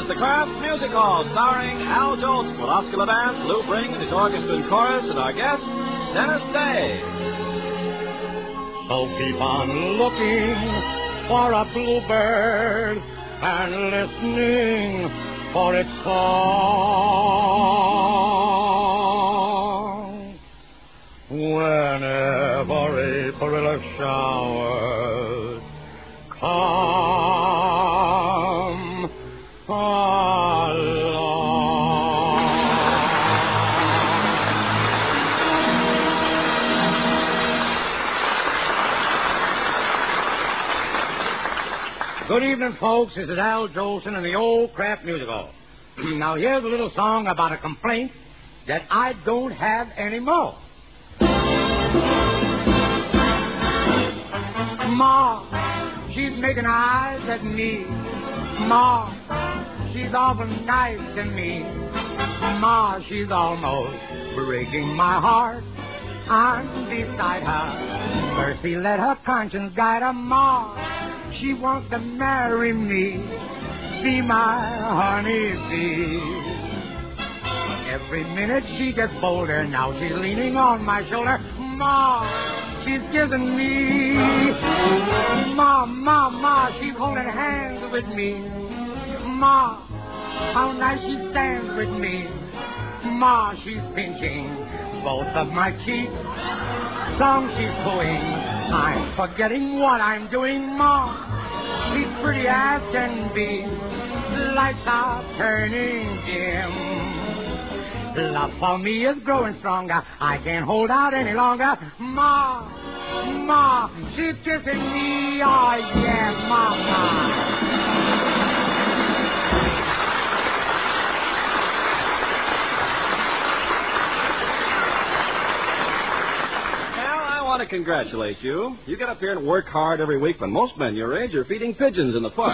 the Kraft Music Hall, starring Al Jolson with Oscar Levant, Lou Bring and his orchestra and chorus, and our guest, Dennis Day. So keep on looking for a bluebird and listening for its song. Whenever April showers come along. Good evening, folks. This is Al Jolson in the old Kraft Music Hall. Now, here's a little song about a complaint that I don't have anymore. Ma, she's making eyes at me. Ma, she's awful nice to me. Ma, she's almost breaking my heart. I'm beside her. Mercy, let her conscience guide her. Ma, she wants to marry me, be my honeybee. Every minute she gets bolder. Now she's leaning on my shoulder. Ma, she's kissing me. Ma, she's holding hands with me. Ma, how nice she stands with me. Ma, she's pinching both of my cheeks. Song she's pulling, I'm forgetting what I'm doing. Ma, she's pretty as can be. Lights are turning dim. Love for me is growing stronger. I can't hold out any longer. Ma, she's kissing me. Oh, yeah, Mama. I want to congratulate you. You get up here and work hard every week, but most men your age are feeding pigeons in the park.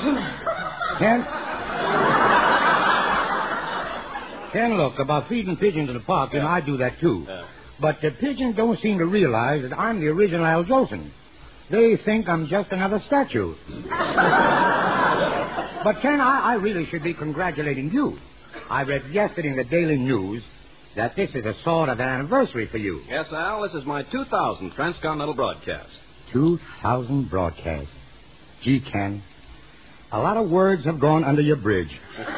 Ken, look, about feeding pigeons in the park, you know, I do that too. But the pigeons don't seem to realize that I'm the original Al Jolson. They think I'm just another statue. But, Ken, I really should be congratulating you. I read yesterday in the Daily News that this is a sort of an anniversary for you. Yes, Al, this is my 2000th transcontinental broadcast. 2,000 broadcasts. Gee, Ken, a lot of words have gone under your bridge.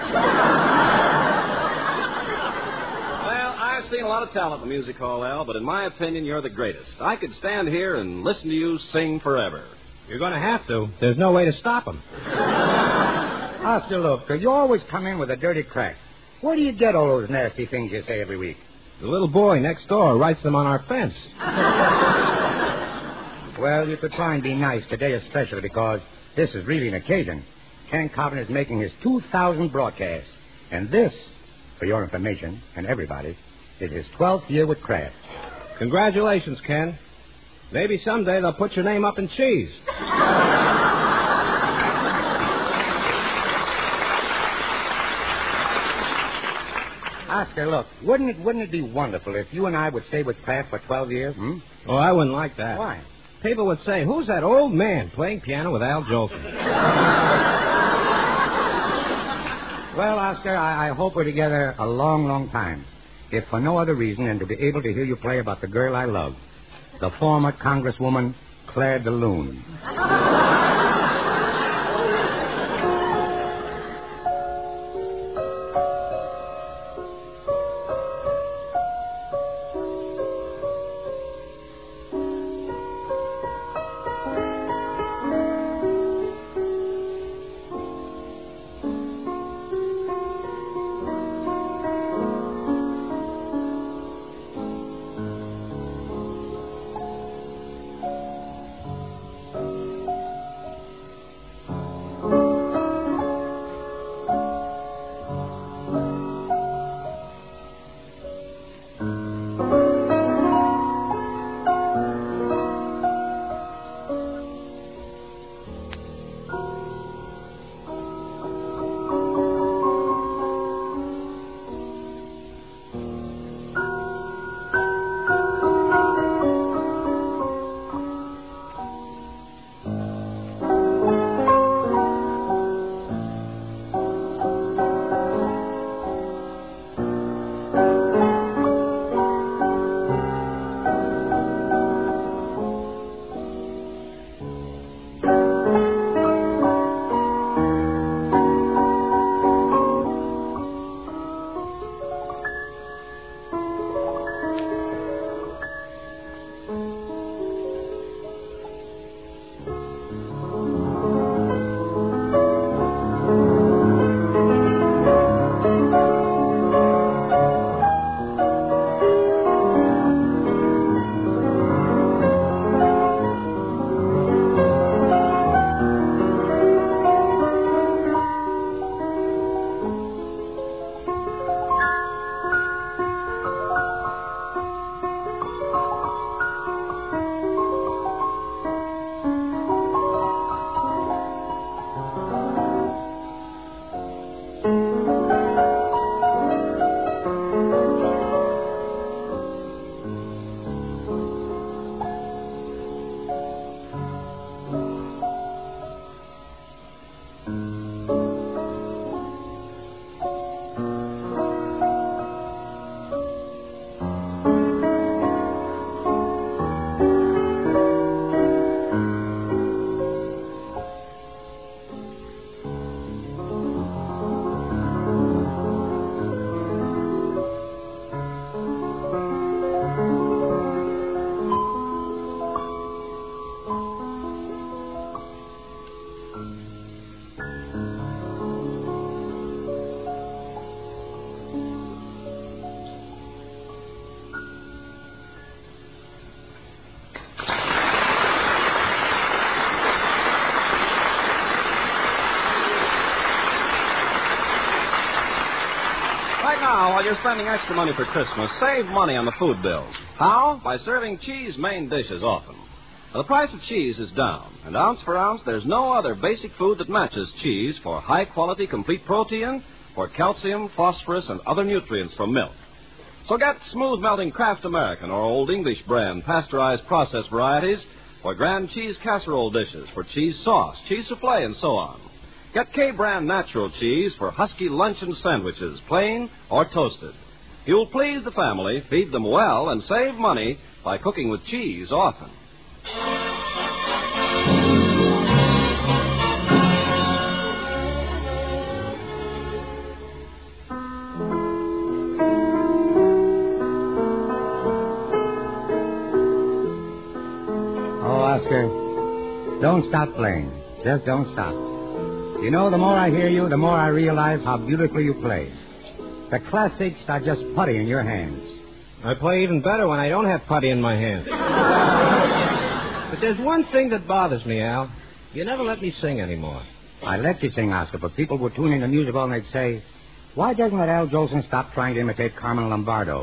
I've seen a lot of talent in the music hall, Al, but in my opinion, you're the greatest. I could stand here and listen to you sing forever. You're going to have to. There's no way to stop him. Oscar, look, you always come in with a dirty crack. Where do you get all those nasty things you say every week? The little boy next door writes them on our fence. Well, you could try and be nice today especially because this is really an occasion. Ken Carpenter is making his 2,000th broadcast. And this, for your information and everybody, is his 12th year with Kraft. Congratulations, Ken. Maybe someday they'll put your name up in cheese. Oscar, look, wouldn't it be wonderful if you and I would stay with Kraft for 12 years? Oh, I wouldn't like that. Why? People would say, who's that old man playing piano with Al Jolson? Well, Oscar, I hope we're together a long, long time. If for no other reason than to be able to hear you play about the girl I love, the former Congresswoman Claire DeLune. Right now, while you're spending extra money for Christmas, save money on the food bills. How? By serving cheese main dishes often. Now, the price of cheese is down, and ounce for ounce, there's no other basic food that matches cheese for high-quality, complete protein, for calcium, phosphorus, and other nutrients from milk. So get smooth-melting Kraft American or Old English brand pasteurized processed varieties for grand cheese casserole dishes, for cheese sauce, cheese souffle, and so on. Get K-brand natural cheese for husky luncheon sandwiches, plain or toasted. You'll please the family, feed them well, and save money by cooking with cheese often. Oh, Oscar, don't stop playing. Just don't stop. You know, the more I hear you, the more I realize how beautifully you play. The classics are just putty in your hands. I play even better when I don't have putty in my hands. But there's one thing that bothers me, Al. You never let me sing anymore. I let you sing, Oscar, but people would tune in the music hall and they'd say, why doesn't that Al Jolson stop trying to imitate Carmen Lombardo?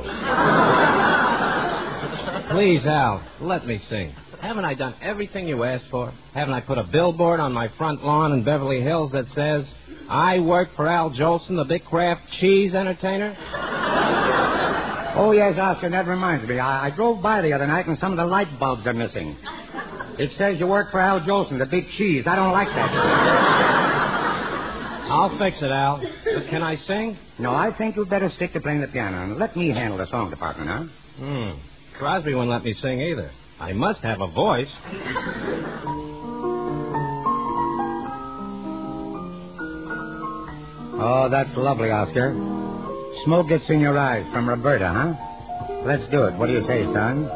Please, Al, let me sing. Haven't I done everything you asked for? Haven't I put a billboard on my front lawn in Beverly Hills that says, I work for Al Jolson, the big Kraft cheese entertainer? Oh, yes, Oscar, that reminds me. I drove by the other night and some of the light bulbs are missing. It says you work for Al Jolson, the big cheese. I don't like that. I'll fix it, Al. But can I sing? No, I think you'd better stick to playing the piano and let me handle the song department, huh? Crosby wouldn't let me sing either. I must have a voice. Oh, that's lovely, Oscar. Smoke gets in your eyes from Roberta, huh? Let's do it. What do you say, son?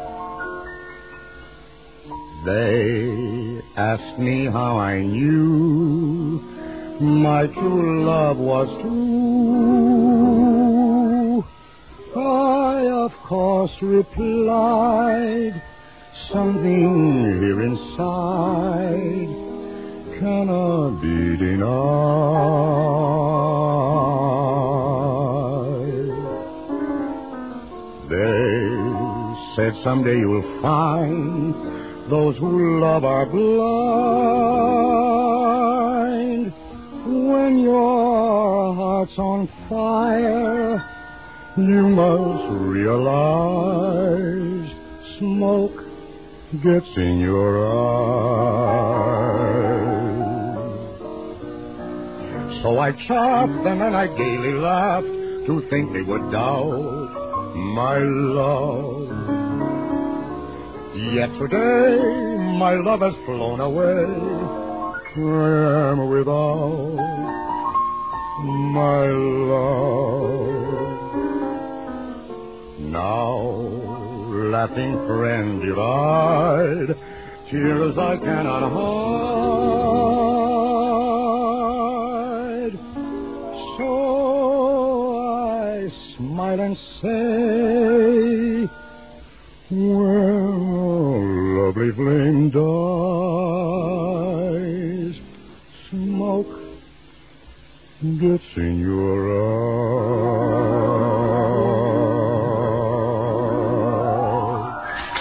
They asked me how I knew my true love was true. I, of course, replied, something here inside cannot be denied. They said someday you'll find those who love are blind. When your heart's on fire, you must realize smoke gets in your eyes. So I chaffed them and I gaily laughed to think they would doubt my love. Yet today my love has flown away. I am without my love. Now, laughing friend divide, tears I cannot hide. So I smile and say, when a lovely flame dies, smoke gets in your eyes.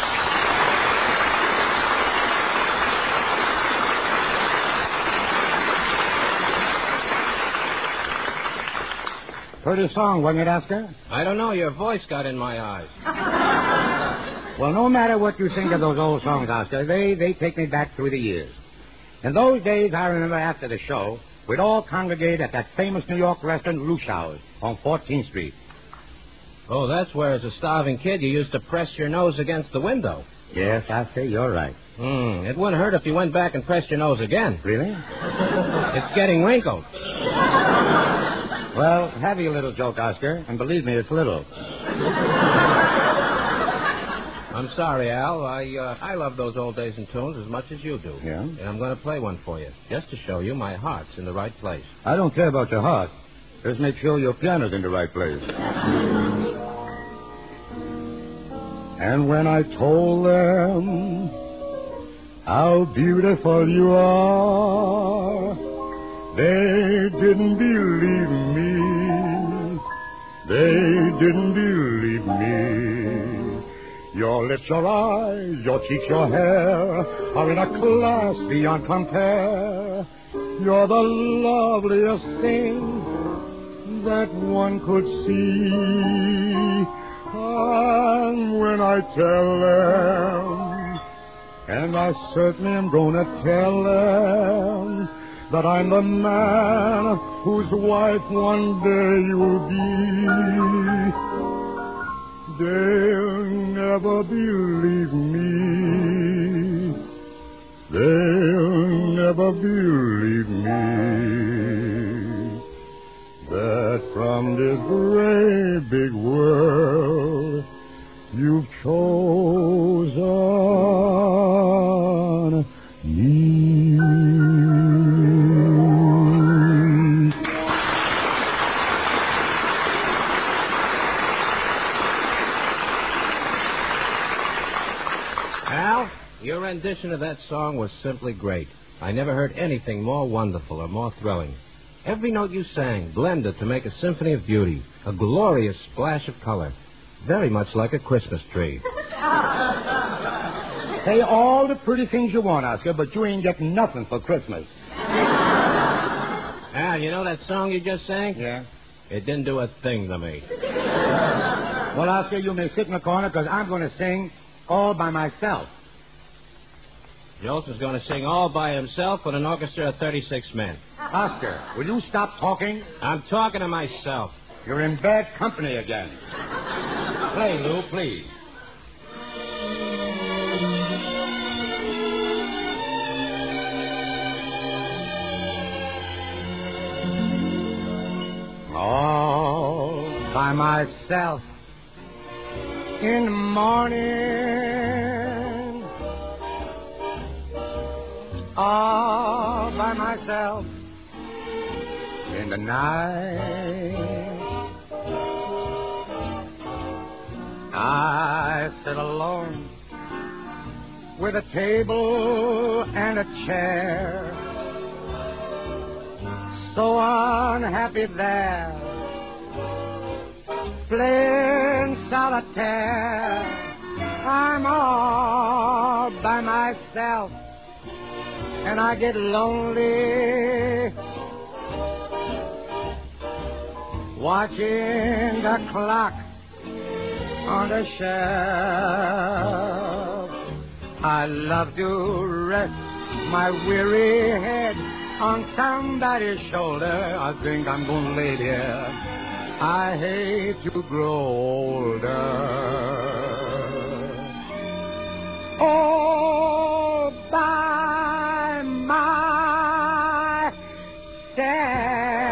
Pretty song, wasn't it, Oscar? I don't know. Your voice got in my eyes. Well, no matter what you think of those old songs, Oscar, they take me back through the years. In those days, I remember after the show, we'd all congregate at that famous New York restaurant, Luschau's, on 14th Street. Oh, that's where, as a starving kid, you used to press your nose against the window. Yes, Oscar, you're right. It wouldn't hurt if you went back and pressed your nose again. Really? It's getting wrinkled. Well, have your little joke, Oscar, and believe me, it's little. I'm sorry, Al. I love those old days and tunes as much as you do. Yeah? And I'm going to play one for you, just to show you my heart's in the right place. I don't care about your heart. Just make sure your piano's in the right place. And when I told them how beautiful you are, they didn't believe me. They didn't believe me. Your lips, your eyes, your cheeks, your hair are in a class beyond compare. You're the loveliest thing that one could see. And when I tell them, and I certainly am gonna tell them, that I'm the man whose wife one day you'll be, they'll never believe me. They'll never believe me that from this great big world you've chosen me. Al, your rendition of that song was simply great. I never heard anything more wonderful or more thrilling. Every note you sang blended to make a symphony of beauty, a glorious splash of color, very much like a Christmas tree. Say all the pretty things you want, Oscar, but you ain't getting nothing for Christmas. Al, you know that song you just sang? Yeah. It didn't do a thing to me. Well, Oscar, you may sit in the corner because I'm going to sing all by myself. Jolson's going to sing all by himself with an orchestra of 36 men. Oscar, will you stop talking? I'm talking to myself. You're in bad company again. Play, Lou, please. All by myself in the morning, all by myself in the night. I sit alone with a table and a chair, so unhappy there, playing solitaire. I'm all by myself, and I get lonely watching the clock on the shelf. I love to rest my weary head on somebody's shoulder. I think I'm gonna lay there. I hate to grow older. All by myself.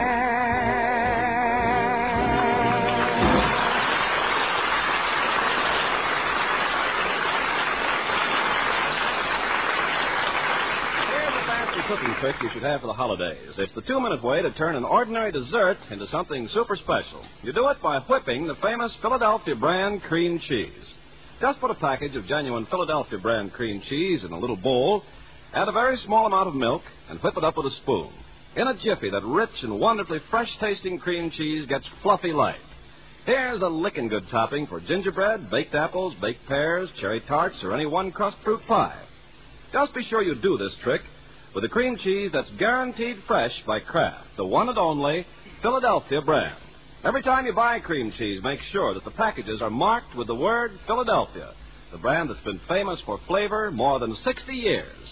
Cooking trick you should have for the holidays. It's the 2-minute way to turn an ordinary dessert into something super special. You do it by whipping the famous Philadelphia brand cream cheese. Just put a package of genuine Philadelphia brand cream cheese in a little bowl, add a very small amount of milk, and whip it up with a spoon. In a jiffy, that rich and wonderfully fresh-tasting cream cheese gets fluffy light. Here's a licking good topping for gingerbread, baked apples, baked pears, cherry tarts, or any one-crust fruit pie. Just be sure you do this trick with a cream cheese that's guaranteed fresh by Kraft, the one and only Philadelphia brand. Every time you buy cream cheese, make sure that the packages are marked with the word Philadelphia, the brand that's been famous for flavor more than 60 years.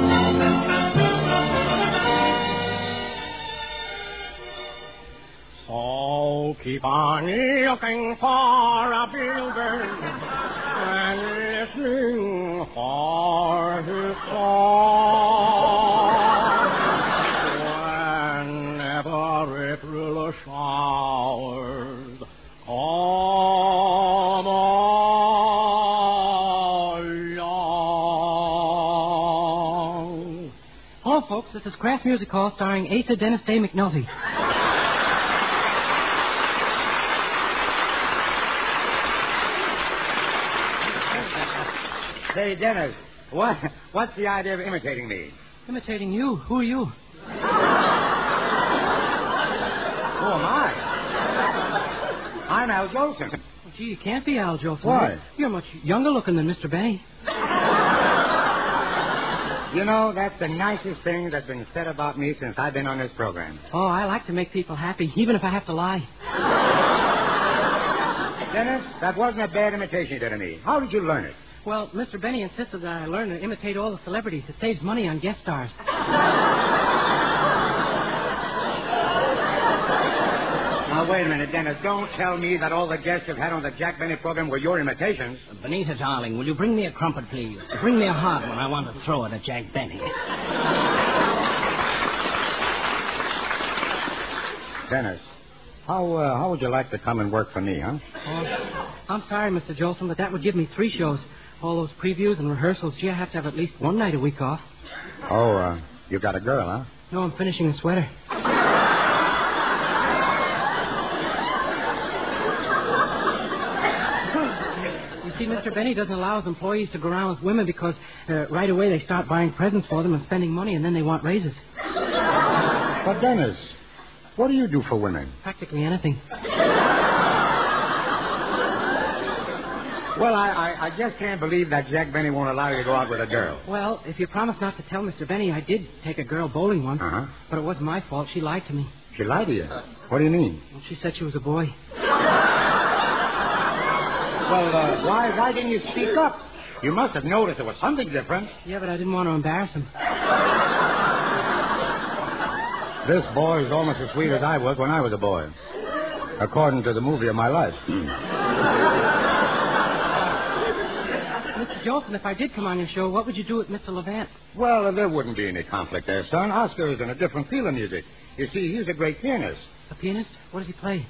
So keep on looking for a building and listening for his song. Whenever April showers come along. Hello, folks. This is Kraft Music Hall starring Asa Dennis Day McNulty. Say, Dennis, what's the idea of imitating me? Imitating you? Who are you? Who am I? I'm Al Jolson. Oh, gee, you can't be Al Jolson. Why? You're much younger looking than Mr. Benny. You know, that's the nicest thing that's been said about me since I've been on this program. Oh, I like to make people happy, even if I have to lie. Dennis, that wasn't a bad imitation you did of me. How did you learn it? Well, Mr. Benny insisted that I learn to imitate all the celebrities. It saves money on guest stars. Now, wait a minute, Dennis. Don't tell me that all the guests you've had on the Jack Benny program were your imitations. Benita, darling, will you bring me a crumpet, please? Bring me a hard one. I want to throw it at Jack Benny. Dennis, how would you like to come and work for me, huh? Oh, I'm sorry, Mr. Jolson, but that would give me 3 shows. All those previews and rehearsals. Gee, I have to have at least one night a week off. Oh, you got a girl, huh? No, I'm finishing a sweater. You see, Mr. Benny doesn't allow his employees to go around with women because right away they start buying presents for them and spending money, and then they want raises. But, Dennis, what do you do for women? Practically anything. Well, I just can't believe that Jack Benny won't allow you to go out with a girl. Well, if you promise not to tell Mr. Benny, I did take a girl bowling once. Uh-huh. But it wasn't my fault. She lied to me. She lied to you? What do you mean? Well, she said she was a boy. Well, why didn't you speak up? You must have noticed there was something different. Yeah, but I didn't want to embarrass him. This boy is almost as sweet as I was when I was a boy, according to the movie of my life. Mr. Jolson, if I did come on your show, what would you do with Mr. Levant? Well, there wouldn't be any conflict there, son. Oscar is in a different field of music. You see, he's a great pianist. A pianist? What does he play?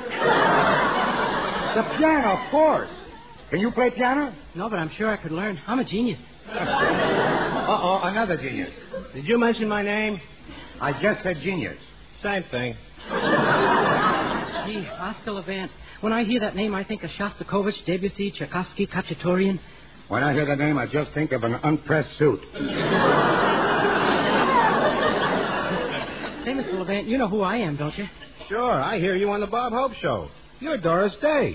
The piano, of course. Can you play piano? No, but I'm sure I could learn. I'm a genius. Uh-oh, another genius. Did you mention my name? I just said genius. Same thing. Gee, Oscar Levant. When I hear that name, I think of Shostakovich, Debussy, Tchaikovsky, Khachaturian. When I hear that name, I just think of an unpressed suit. Say, Mr. Levant, you know who I am, don't you? Sure, I hear you on the Bob Hope Show. You're Doris Day.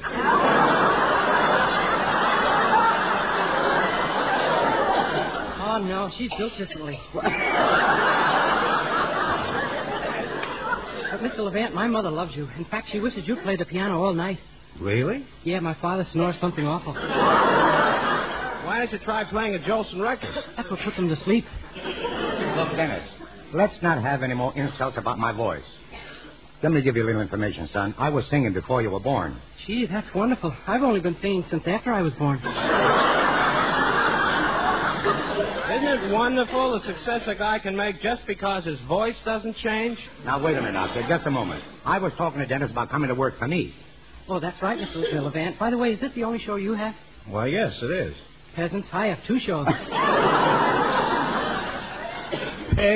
Oh, no, she's built differently. But, Mr. Levant, my mother loves you. In fact, she wishes you'd play the piano all night. Really? Yeah, my father snores something awful. Why don't you try playing a Jolson record? That's what puts him to sleep. Look, Dennis, let's not have any more insults about my voice. Let me give you a little information, son. I was singing before you were born. Gee, that's wonderful. I've only been singing since after I was born. Isn't it wonderful the success a guy can make just because his voice doesn't change? Now, wait a minute, Oscar. Just a moment. I was talking to Dennis about coming to work for me. Oh, that's right, Mr. Levant. By the way, is this the only show you have? Well, yes, it is. Peasants, I have 2 shows. Pig.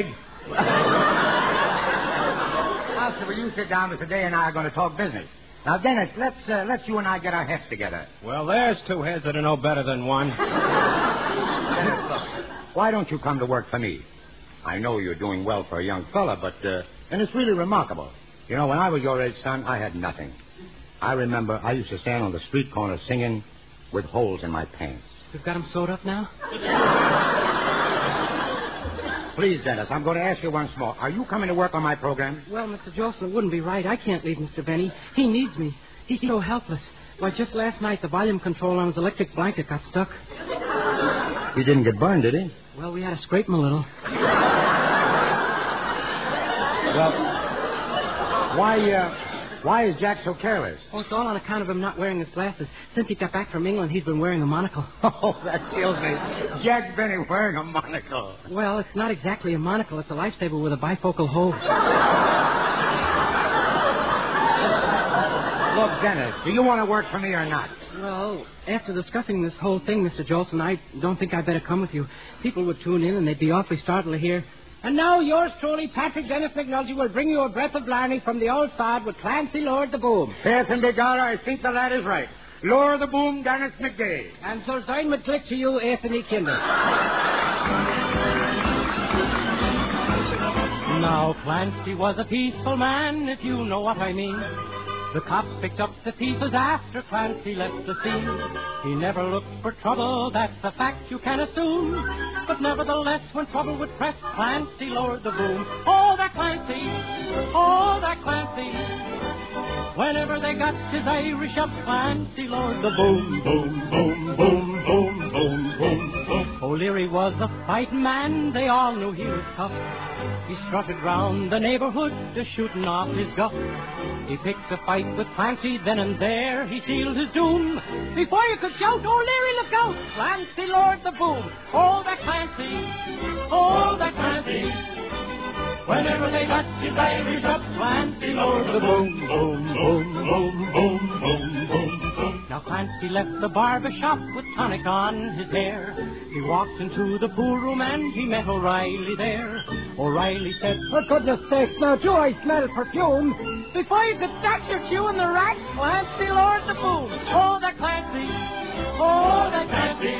Oscar, will you sit down? Mr. Day and I are going to talk business. Now, Dennis, let's you and I get our heads together. Well, there's 2 heads that are no better than one. Dennis, look, why don't you come to work for me? I know you're doing well for a young fella, but and it's really remarkable. You know, when I was your age, son, I had nothing. I remember I used to stand on the street corner singing with holes in my pants. You've got them sewed up now? Please, Dennis, I'm going to ask you once more. Are you coming to work on my program? Well, Mr. Jolson, it wouldn't be right. I can't leave Mr. Benny. He needs me. He's so helpless. Why, just last night, the volume control on his electric blanket got stuck. He didn't get burned, did he? Well, we had to scrape him a little. Well, why is Jack so careless? Oh, it's all on account of him not wearing his glasses. Since he got back from England, he's been wearing a monocle. Oh, that kills me. Jack Benny wearing a monocle. Well, it's not exactly a monocle. It's a lifesaver with a bifocal hole. Look, Dennis, do you want to work for me or not? Well, after discussing this whole thing, Mr. Jolson, I don't think I'd better come with you. People would tune in and they'd be awfully startled to hear. And now yours truly, Patrick Dennis McNulty, will bring you a breath of blarney from the old sod with Clancy Lord the Boom. Yes, and begorra, I think the lad is right. Lower the boom, Dennis McGay. And so sign with click to you, Anthony Kinder. Now Clancy was a peaceful man, if you know what I mean. The cops picked up the pieces after Clancy left the scene. He never looked for trouble, that's a fact you can assume. But nevertheless, when trouble would press, Clancy lowered the boom. Oh, that Clancy! Oh, that Clancy! Whenever they got his Irish up, Clancy lowered the boom, boom, boom, boom, boom, boom, boom, boom. O'Leary was a fighting man, they all knew he was tough. He strutted round the neighborhood, shooting off his guff. He picked a fight with Clancy, then and there he sealed his doom. Before you could shout, O'Leary, look out! Clancy lowered the boom. Oh, that Clancy! Oh, that Clancy! Whenever they got his Irish up, Clancy lowered the boom, boom, boom, boom, boom, boom, boom, boom. Now Clancy left the barber shop with tonic on his hair. He walked into the pool room and he met O'Reilly there. O'Reilly said, For goodness sakes, now, Joe, I smell perfume. Before you could start your shoe in the rack, Clancy lowered the boom. Oh, that Clancy! Oh, that Clancy!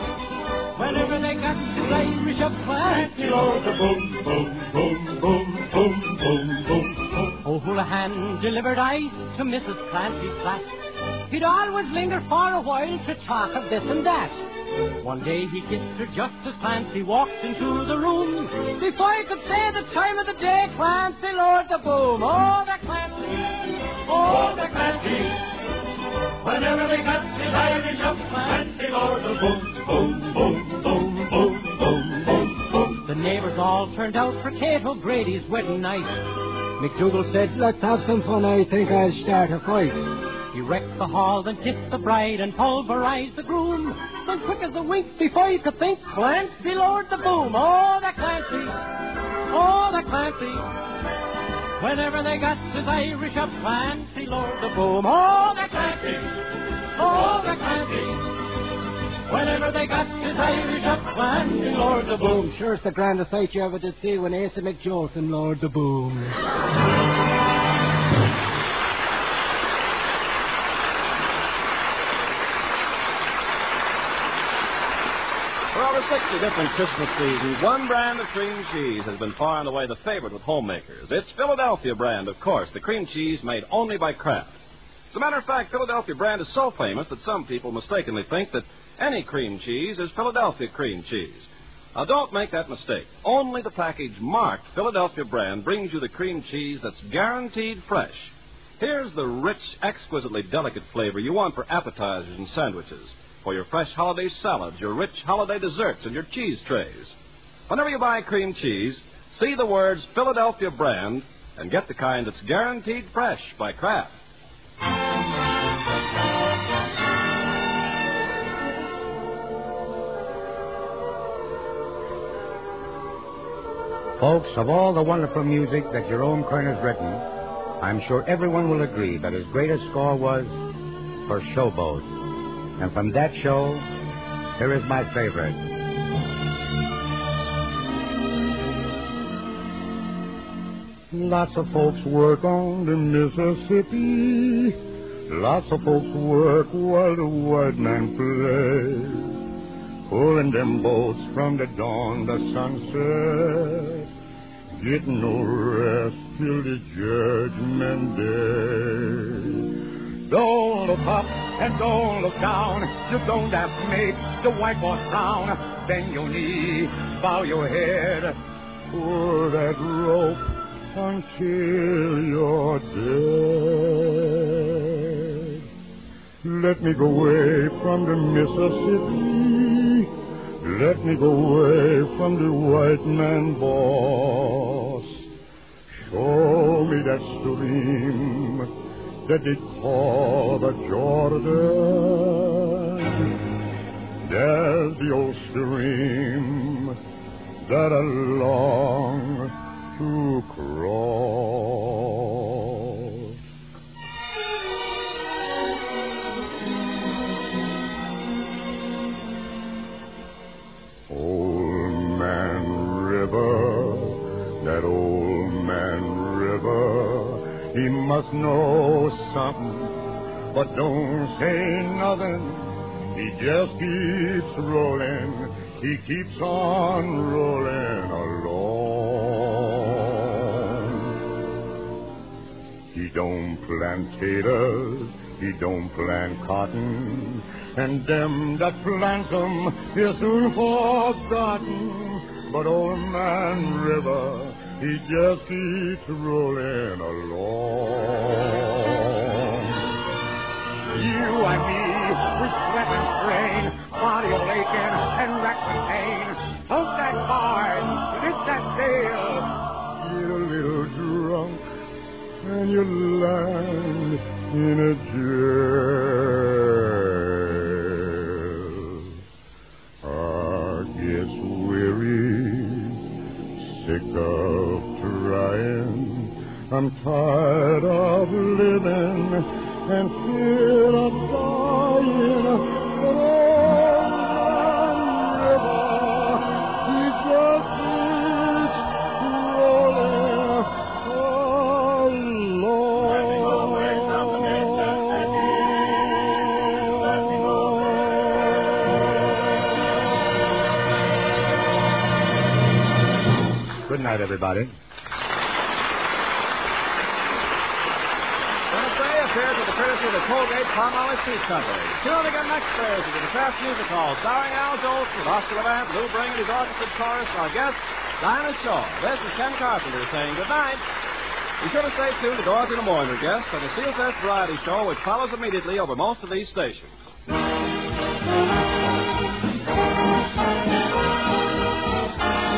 Whenever they got his Irish up, Clancy lowered the boom, boom, boom, boom, boom, boom, boom, boom. O'Houlihan delivered ice to Mrs. Clancy's flat. He'd always linger for a while to talk of this and that. One day he kissed her just as Clancy walked into the room. Before he could say the time of the day, Clancy lowered the boom. Oh, that Clancy! Oh, that Clancy! Whenever they got his Irish up, Clancy lowered the boom, boom, boom, boom, boom, boom, boom, boom. The neighbors all turned out for Kate O'Grady's wedding night. McDougal said, let's have some fun. I think I'll start a fight. He wrecked the hall, then kissed the bride and pulverized the groom. Then quick as a wink, before you could think, Clancy lowered the boom. Oh, that Clancy! Oh, that Clancy! Whenever they got his Irish up, Clancy lowered the boom. Oh, that Clancy! Oh, that Clancy! Whenever they got his Irish up, Clancy lowered the boom. Sure, it's the grandest sight you ever did see when Asa McJolson lowered the boom. For over 60 different Christmas seasons, one brand of cream cheese has been far and away the favorite with homemakers. It's Philadelphia brand, of course, the cream cheese made only by Kraft. As a matter of fact, Philadelphia brand is so famous that some people mistakenly think that any cream cheese is Philadelphia cream cheese. Now, don't make that mistake. Only the package marked Philadelphia brand brings you the cream cheese that's guaranteed fresh. Here's the rich, exquisitely delicate flavor you want for appetizers and sandwiches, for your fresh holiday salads, your rich holiday desserts, and your cheese trays. Whenever you buy cream cheese, see the words Philadelphia brand and get the kind that's guaranteed fresh by Kraft. Folks, of all the wonderful music that Jerome Kern has written, I'm sure everyone will agree that his greatest score was for Showboat. And from that show, here is my favorite. Lots of folks work on the Mississippi. Lots of folks work while the white man plays. Pulling them boats from the dawn to sunset. Getting no rest till the judgment day. Don't look up and don't look down. You don't have to make the white horse frown. Bend your knee, bow your head. Pull that rope until you're dead. Let me go away from the Mississippi. Let me go away from the white man boss. Show me that stream that they call the Jordan. There's the old stream that I long to cross. Old Man River, that old man River, he must know something, but don't say nothing. He just keeps rolling, he keeps on rolling along. He don't plant taters, he don't plant cotton, and them that plant 'em is soon forgotten. But old man River, he just keeps rolling along. You and me, with sweat and strain, body aching and rack with pain, smoke that hard, drink that sail, get a little drunk, and you land in a jail. I get weary, sick of trying, I'm tired of living and scared of dying. But old man River, he just keeps rolling along. Good night, everybody. Appears with the courtesy of the Colgate-Palmolive Tooth Company. Tune again next Thursday with the Kraft Music Hall, starring Al Jolson with Oscar Levant, Lou Bring and his orchestra chorus, and our guest, Dinah Shaw. This is Ken Carpenter saying good night. Be sure to stay tuned to Dorothy in the Morning, guest, on the Seal Test Variety Show, which follows immediately over most of these stations.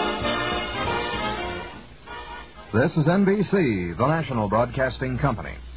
This is NBC, the national broadcasting company.